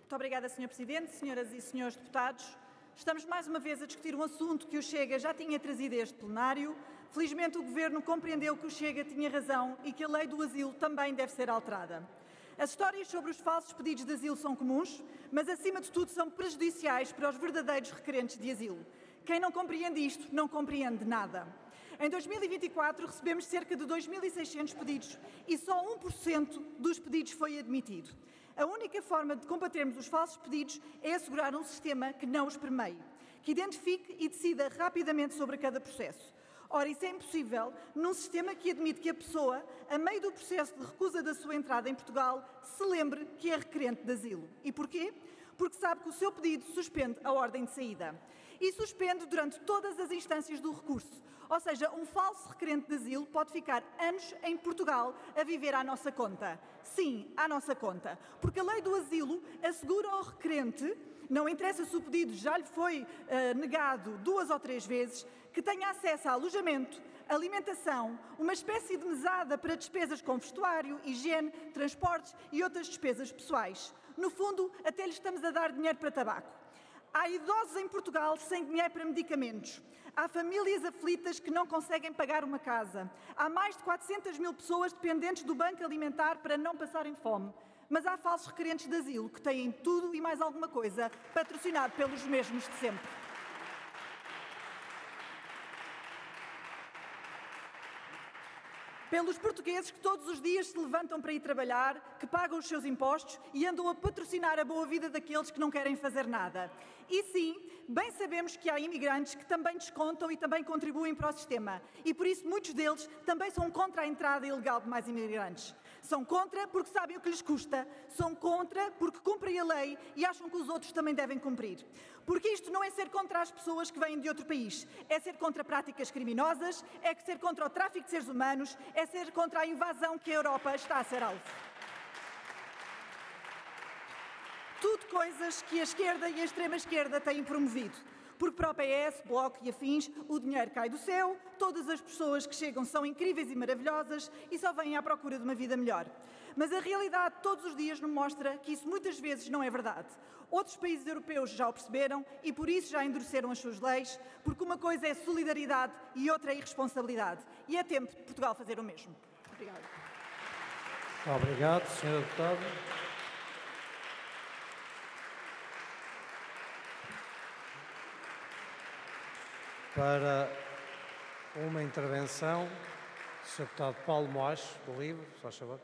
Muito obrigada, Sr. Presidente, senhoras e senhores deputados. Estamos mais uma vez a discutir um assunto que o Chega já tinha trazido a este plenário. Felizmente o Governo compreendeu que o Chega tinha razão e que a lei do asilo também deve ser alterada. As histórias sobre os falsos pedidos de asilo são comuns, mas acima de tudo são prejudiciais para os verdadeiros requerentes de asilo. Quem não compreende isto não compreende nada. Em 2024 recebemos cerca de 2.600 pedidos e só 1% dos pedidos foi admitido. A única forma de combatermos os falsos pedidos é assegurar um sistema que não os permeie, que identifique e decida rapidamente sobre cada processo. Ora, isso é impossível num sistema que admite que a pessoa, a meio do processo de recusa da sua entrada em Portugal, se lembre que é requerente de asilo. E porquê? Porque sabe que o seu pedido suspende a ordem de saída. E suspende durante todas as instâncias do recurso. Ou seja, um falso requerente de asilo pode ficar anos em Portugal a viver à nossa conta. Sim, à nossa conta. Porque a lei do asilo assegura ao requerente, não interessa se o pedido já lhe foi negado 2 ou 3 vezes, que tenha acesso a alojamento, alimentação, uma espécie de mesada para despesas com vestuário, higiene, transportes e outras despesas pessoais. No fundo, até lhe estamos a dar dinheiro para tabaco. Há idosos em Portugal sem dinheiro para medicamentos. Há famílias aflitas que não conseguem pagar uma casa. Há mais de 400 mil pessoas dependentes do Banco Alimentar para não passarem fome. Mas há falsos requerentes de asilo que têm tudo e mais alguma coisa, patrocinado pelos mesmos de sempre. Pelos portugueses que todos os dias se levantam para ir trabalhar, que pagam os seus impostos e andam a patrocinar a boa vida daqueles que não querem fazer nada. E sim, bem sabemos que há imigrantes que também descontam e também contribuem para o sistema. E por isso muitos deles também são contra a entrada ilegal de mais imigrantes. São contra porque sabem o que lhes custa, são contra porque cumprem a lei e acham que os outros também devem cumprir. Porque isto não é ser contra as pessoas que vêm de outro país, é ser contra práticas criminosas, é ser contra o tráfico de seres humanos, é ser contra a invasão que a Europa está a ser alvo. Tudo coisas que a esquerda e a extrema-esquerda têm promovido. Porque para o PS, Bloco e afins, o dinheiro cai do céu, todas as pessoas que chegam são incríveis e maravilhosas e só vêm à procura de uma vida melhor. Mas a realidade todos os dias nos mostra que isso muitas vezes não é verdade. Outros países europeus já o perceberam e por isso já endureceram as suas leis, porque uma coisa é solidariedade e outra é irresponsabilidade. E é tempo de Portugal fazer o mesmo. Obrigada. Obrigado, Sra. Deputada. Para uma intervenção, o Sr. Deputado Paulo Moares, do LIVRE, se faz favor.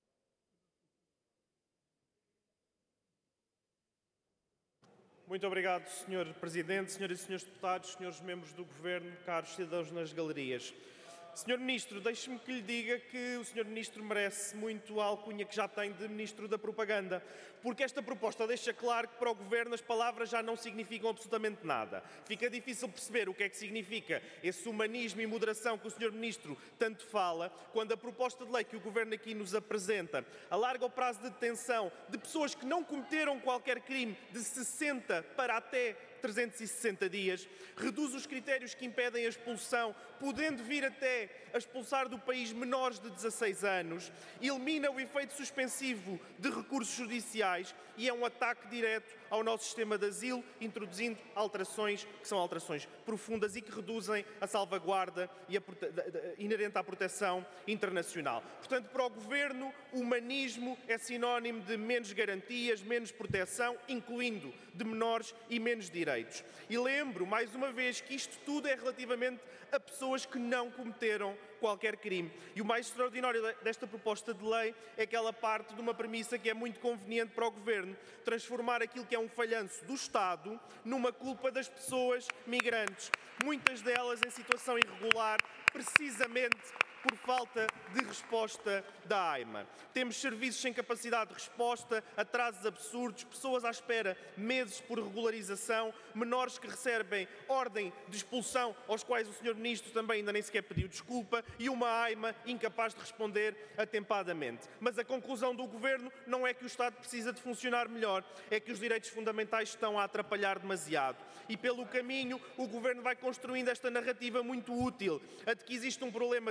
Muito obrigado, Sr. Presidente, Senhoras e Senhores Deputados, Senhores Membros do Governo, caros cidadãos nas galerias. Sr. Ministro, deixe-me que lhe diga que o Sr. Ministro merece muito a alcunha que já tem de Ministro da Propaganda, porque esta proposta deixa claro que para o Governo as palavras já não significam absolutamente nada. Fica difícil perceber o que é que significa esse humanismo e moderação que o Sr. Ministro tanto fala, quando a proposta de lei que o Governo aqui nos apresenta alarga o prazo de detenção de pessoas que não cometeram qualquer crime de 60 para até 360 dias, reduz os critérios que impedem a expulsão, podendo vir até a expulsar do país menores de 16 anos, elimina o efeito suspensivo de recursos judiciais e é um ataque direto ao nosso sistema de asilo, introduzindo alterações que são alterações profundas e que reduzem a salvaguarda inerente à proteção internacional. Portanto, para o Governo, o humanismo é sinónimo de menos garantias, menos proteção, incluindo de menores e menos direitos. E lembro, mais uma vez, que isto tudo é relativamente a pessoas que não cometeram qualquer crime. E o mais extraordinário desta proposta de lei é que ela parte de uma premissa que é muito conveniente para o Governo, transformar aquilo que é um falhanço do Estado numa culpa das pessoas migrantes, muitas delas em situação irregular, precisamente por falta de resposta da AIMA. Temos serviços sem capacidade de resposta, atrasos absurdos, pessoas à espera meses por regularização, menores que recebem ordem de expulsão, aos quais o Sr. Ministro também ainda nem sequer pediu desculpa, e uma AIMA incapaz de responder atempadamente. Mas a conclusão do Governo não é que o Estado precisa de funcionar melhor, é que os direitos fundamentais estão a atrapalhar demasiado. E pelo caminho, o Governo vai construindo esta narrativa muito útil, a de que existe um problema de segurança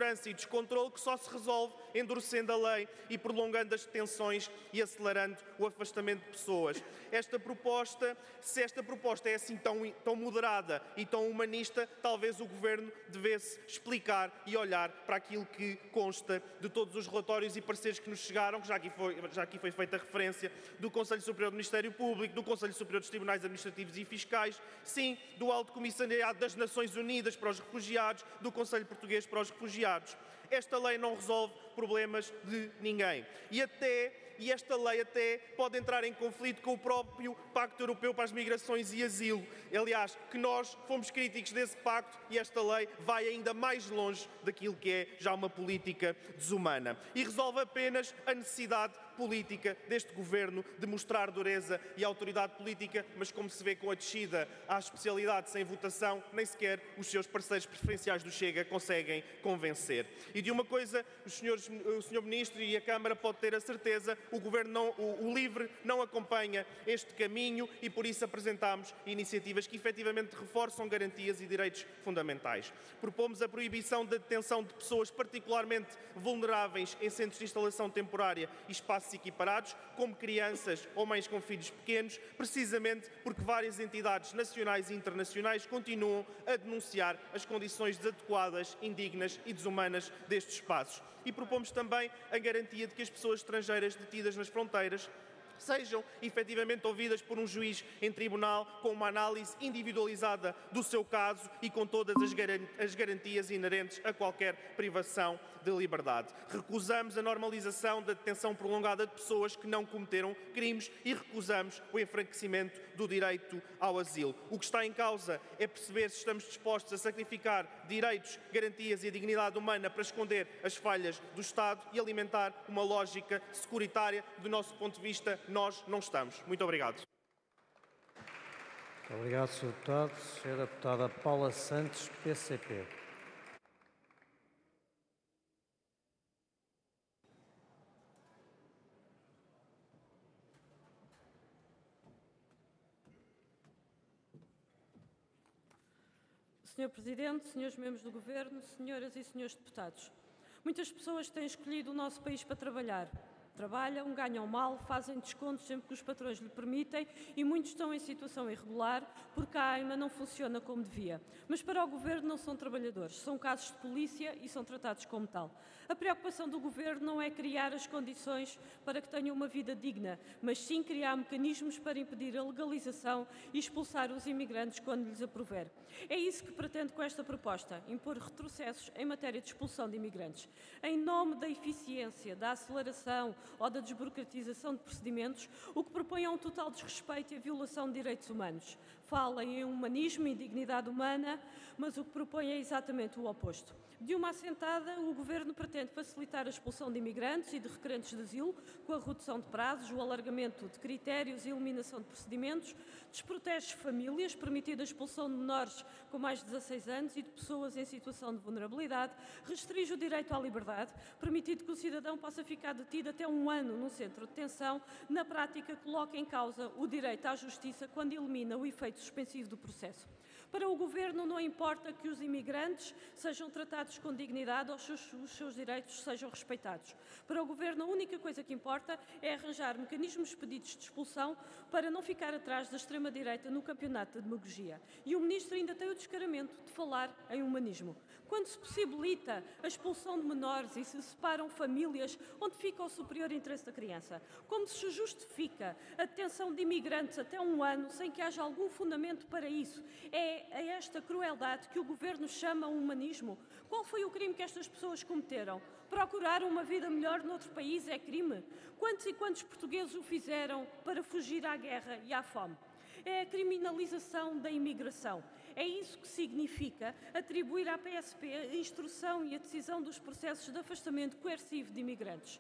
insegurança e descontrole que só se resolve endurecendo a lei e prolongando as detenções e acelerando o afastamento de pessoas. Se esta proposta é assim tão moderada e tão humanista, talvez o Governo devesse explicar e olhar para aquilo que consta de todos os relatórios e pareceres que nos chegaram, que já aqui foi feita referência, do Conselho Superior do Ministério Público, do Conselho Superior dos Tribunais Administrativos e Fiscais, sim, do Alto Comissariado das Nações Unidas para os Refugiados, do Conselho Português para os Refugiados. Esta lei não resolve problemas de ninguém. E esta lei até pode entrar em conflito com o próprio Pacto Europeu para as Migrações e Asilo. Aliás, que nós fomos críticos desse pacto e esta lei vai ainda mais longe daquilo que é já uma política desumana. E resolve apenas a necessidade política deste Governo de mostrar dureza e autoridade política, mas como se vê com a descida à especialidade sem votação, nem sequer os seus parceiros preferenciais do Chega conseguem convencer. E de uma coisa, o Sr. Ministro e a Câmara pode ter a certeza, o LIVRE não acompanha este caminho e por isso apresentámos iniciativas que efetivamente reforçam garantias e direitos fundamentais. Propomos a proibição da detenção de pessoas particularmente vulneráveis em centros de instalação temporária e espaços equiparados, como crianças ou mães com filhos pequenos, precisamente porque várias entidades nacionais e internacionais continuam a denunciar as condições desadequadas, indignas e desumanas destes espaços. E propomos também a garantia de que as pessoas estrangeiras detidas nas fronteiras sejam efetivamente ouvidas por um juiz em tribunal com uma análise individualizada do seu caso e com todas as garantias inerentes a qualquer privação de liberdade. Recusamos a normalização da detenção prolongada de pessoas que não cometeram crimes e recusamos o enfraquecimento do direito ao asilo. O que está em causa é perceber se estamos dispostos a sacrificar direitos, garantias e a dignidade humana para esconder as falhas do Estado e alimentar uma lógica securitária. Do nosso ponto de vista, nós não estamos. Muito obrigado. Muito obrigado, Sr. Deputado. Senhora Deputada Paula Santos, PCP. Senhor Presidente, senhores membros do Governo, senhoras e senhores deputados, muitas pessoas têm escolhido o nosso país para trabalhar. Trabalham, ganham mal, fazem descontos sempre que os patrões lhe permitem e muitos estão em situação irregular porque a AIMA não funciona como devia. Mas para o Governo não são trabalhadores, são casos de polícia e são tratados como tal. A preocupação do Governo não é criar as condições para que tenham uma vida digna, mas sim criar mecanismos para impedir a legalização e expulsar os imigrantes quando lhes aprouver. É isso que pretende com esta proposta, impor retrocessos em matéria de expulsão de imigrantes. Em nome da eficiência, da aceleração ou da desburocratização de procedimentos, o que propõe é um total desrespeito e a violação de direitos humanos. Fala em humanismo e dignidade humana, mas o que propõe é exatamente o oposto. De uma assentada, o Governo pretende facilitar a expulsão de imigrantes e de requerentes de asilo com a redução de prazos, o alargamento de critérios e eliminação de procedimentos, desprotege famílias, permitindo a expulsão de menores com mais de 16 anos e de pessoas em situação de vulnerabilidade, restringe o direito à liberdade, permitindo que o cidadão possa ficar detido até um ano num centro de detenção, na prática coloca em causa o direito à justiça quando elimina o efeito suspensivo do processo. Para o Governo não importa que os imigrantes sejam tratados com dignidade ou os seus direitos sejam respeitados. Para o Governo a única coisa que importa é arranjar mecanismos expeditos de expulsão para não ficar atrás da extrema-direita no campeonato da demagogia. E o Ministro ainda tem o descaramento de falar em humanismo. Quando se possibilita a expulsão de menores e se separam famílias, onde fica o superior interesse da criança? Como se justifica a detenção de imigrantes até um ano sem que haja algum fundamento para isso? É a esta crueldade que o Governo chama humanismo? Qual foi o crime que estas pessoas cometeram? Procurar uma vida melhor noutro país é crime? Quantos e quantos portugueses o fizeram para fugir à guerra e à fome? É a criminalização da imigração. É isso que significa atribuir à PSP a instrução e a decisão dos processos de afastamento coercivo de imigrantes.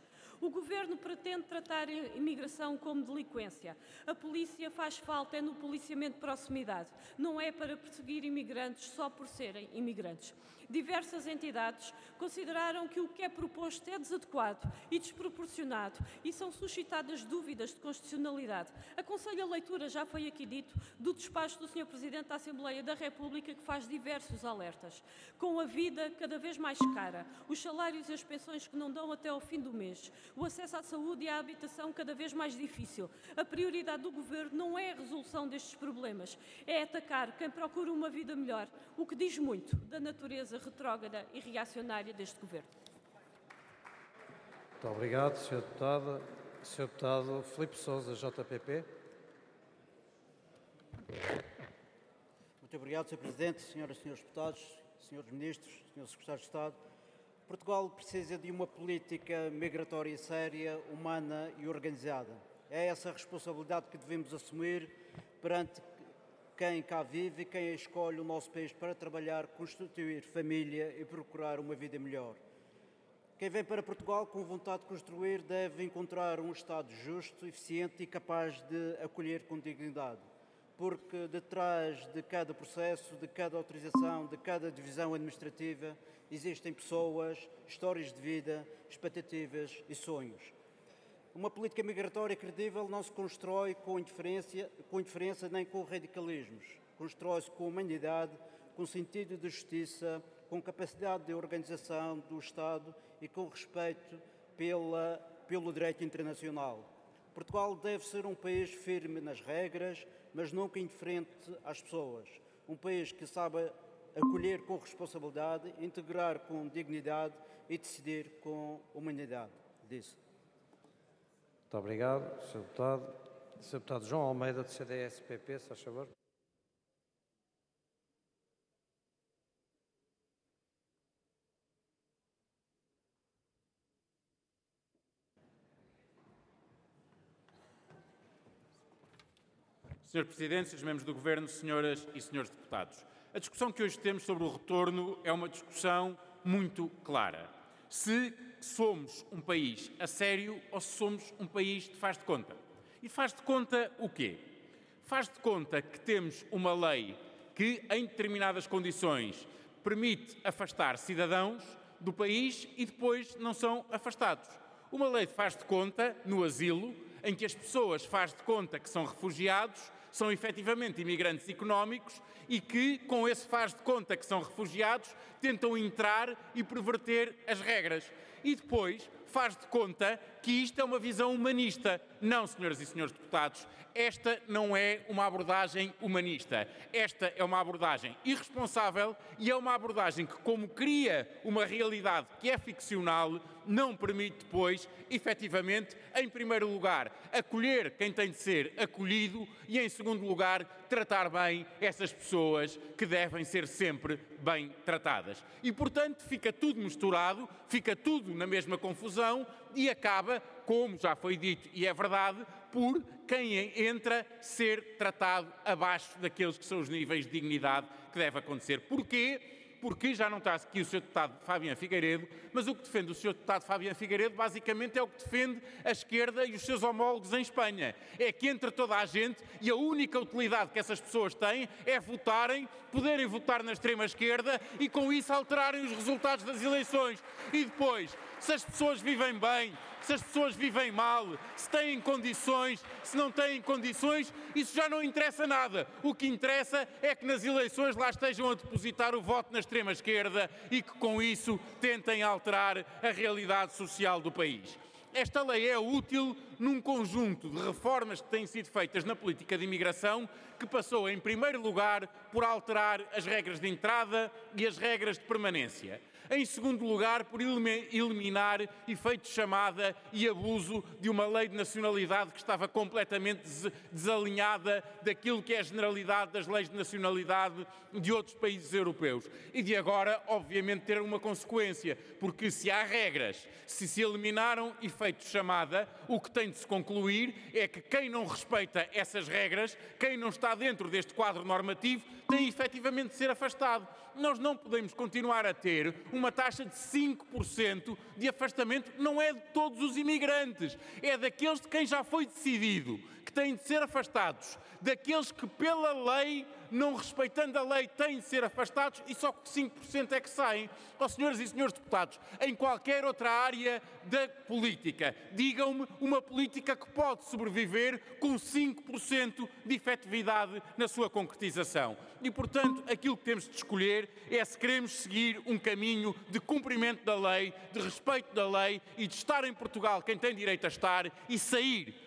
O Governo pretende tratar a imigração como delinquência. A polícia faz falta no policiamento de proximidade, não é para perseguir imigrantes só por serem imigrantes. Diversas entidades consideraram que o que é proposto é desadequado e desproporcionado e são suscitadas dúvidas de constitucionalidade. Aconselho a leitura, já foi aqui dito, do despacho do Sr. Presidente da Assembleia da República, que faz diversos alertas. Com a vida cada vez mais cara, os salários e as pensões que não dão até ao fim do mês, o acesso à saúde e à habitação cada vez mais difícil, a prioridade do Governo não é a resolução destes problemas, é atacar quem procura uma vida melhor, o que diz muito da natureza retrógrada e reacionária deste Governo. Muito obrigado, Sr. Deputado. Sr. Deputado Filipe Sousa, JPP. Muito obrigado, Sr. Presidente, Senhoras e Senhores Deputados, Senhores Ministros, Senhores Secretários de Estado. Portugal precisa de uma política migratória séria, humana e organizada. É essa a responsabilidade que devemos assumir perante quem cá vive e quem escolhe o nosso país para trabalhar, constituir família e procurar uma vida melhor. Quem vem para Portugal com vontade de construir deve encontrar um Estado justo, eficiente e capaz de acolher com dignidade. Porque detrás de cada processo, de cada autorização, de cada divisão administrativa, existem pessoas, histórias de vida, expectativas e sonhos. Uma política migratória credível não se constrói com indiferença nem com radicalismos. Constrói-se com humanidade, com sentido de justiça, com capacidade de organização do Estado e com respeito pelo direito internacional. Portugal deve ser um país firme nas regras, mas nunca indiferente às pessoas. Um país que saiba acolher com responsabilidade, integrar com dignidade e decidir com humanidade. Disse. Muito obrigado, Sr. Deputado. Sr. Deputado João Almeida, do CDS-PP, se faz favor. Sr. Presidente, Srs. Membros do Governo, Senhoras e Senhores Deputados, a discussão que hoje temos sobre o retorno é uma discussão muito clara. Se somos um país a sério ou se somos um país de faz de conta. E faz de conta o quê? Faz de conta que temos uma lei que, em determinadas condições, permite afastar cidadãos do país e depois não são afastados. Uma lei de faz de conta no asilo, em que as pessoas faz de conta que são refugiados, são efetivamente imigrantes económicos e que, com esse faz de conta que são refugiados, tentam entrar e perverter as regras. E depois faz de conta que isto é uma visão humanista. Não, senhoras e senhores deputados, esta não é uma abordagem humanista. Esta é uma abordagem irresponsável e é uma abordagem que, como cria uma realidade que é ficcional, não permite depois, efetivamente, em primeiro lugar, acolher quem tem de ser acolhido e, em segundo lugar, tratar bem essas pessoas que devem ser sempre bem tratadas. E, portanto, fica tudo misturado, fica tudo na mesma confusão e acaba, como já foi dito e é verdade, por quem entra ser tratado abaixo daqueles que são os níveis de dignidade que deve acontecer. Porquê? Porque já não está aqui o Sr. Deputado Fabiano Figueiredo, mas o que defende o Sr. Deputado Fabiano Figueiredo basicamente é o que defende a esquerda e os seus homólogos em Espanha. É que entre toda a gente e a única utilidade que essas pessoas têm é votarem, poderem votar na extrema-esquerda e com isso alterarem os resultados das eleições. E depois, se as pessoas vivem bem, se as pessoas vivem mal, se têm condições, se não têm condições, isso já não interessa nada. O que interessa é que nas eleições lá estejam a depositar o voto na extrema-esquerda e que com isso tentem alterar a realidade social do país. Esta lei é útil num conjunto de reformas que têm sido feitas na política de imigração, que passou em primeiro lugar por alterar as regras de entrada e as regras de permanência. Em segundo lugar, por eliminar efeito de chamada e abuso de uma lei de nacionalidade que estava completamente desalinhada daquilo que é a generalidade das leis de nacionalidade de outros países europeus. E de agora, obviamente, ter uma consequência, porque se há regras, se eliminaram efeito de chamada, o que tem de se concluir é que quem não respeita essas regras, quem não está dentro deste quadro normativo, tem efetivamente de ser afastado. Nós não podemos continuar a ter uma taxa de 5% de afastamento não é de todos os imigrantes, é daqueles de quem já foi decidido que têm de ser afastados, daqueles que pela lei, não respeitando a lei, têm de ser afastados e só 5% é que saem. Ó, senhoras e senhores deputados, em qualquer outra área da política, digam-me uma política que pode sobreviver com 5% de efetividade na sua concretização. E, portanto, aquilo que temos de escolher é se queremos seguir um caminho de cumprimento da lei, de respeito da lei e de estar em Portugal quem tem direito a estar e sair